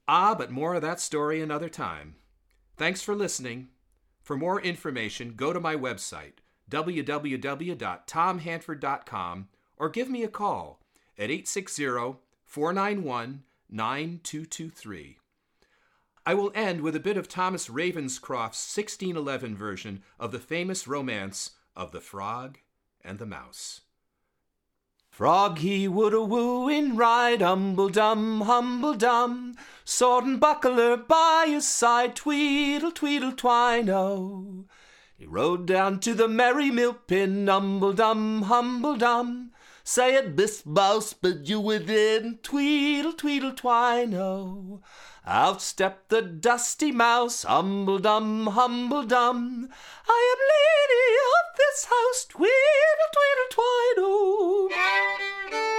But more of that story another time. Thanks for listening. For more information, go to my website, www.tomhanford.com, or give me a call at 860-491-9223. I will end with a bit of Thomas Ravenscroft's 1611 version of the famous romance of The Frog and the Mouse. Frog he would a wooing ride, humble dum, sword and buckler by his side, tweedle tweedle twine-o. He rode down to the merry mill pin, humble dum, say it bis bouse, but you within, tweedle tweedle twine-o. Out stepped the dusty mouse, humble dum, I am lady of this house, tweedle tweedle twine-o.